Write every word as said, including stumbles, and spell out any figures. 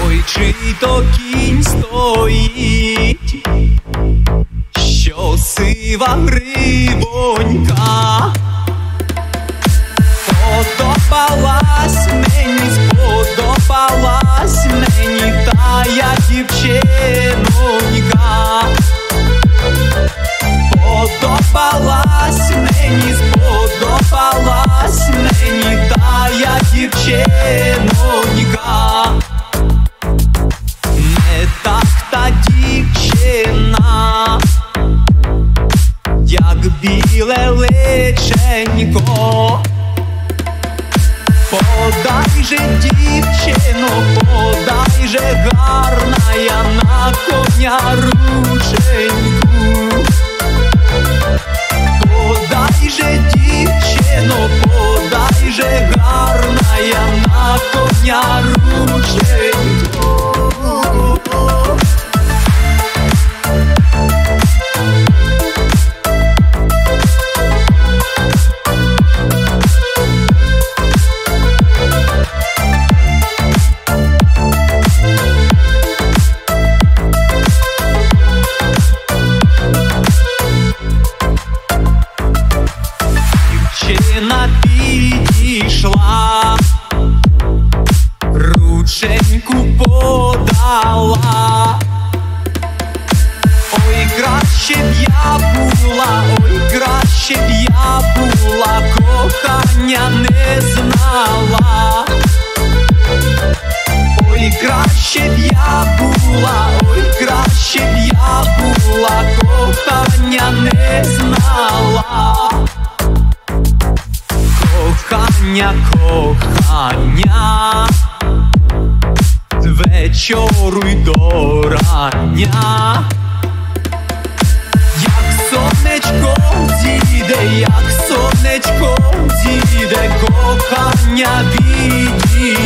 Ой, чий то кінь стоїть, що сива гривонька. Сподобалась мені, сподобалась мені тая дівчинонька. Сподобалась мені, сподобалась мені тая дівчинонька. Не так та дівчина, як біле личенько. Подай же, дівчино, подай же, гарна я на коня рученьку. Подай же, дівчино, подай же, гарна я на коня рученьку. Дівчина підійшла, рученьку подала. Ой, краще б я була, ой, краще б я була, кохання не знала. Ой, краще б я була, ой, краще б я була, кохання не знала. Кохання, кохання, з вечору й до рання. Як сонечко зійде, як сонечко зійде, кохання відійде.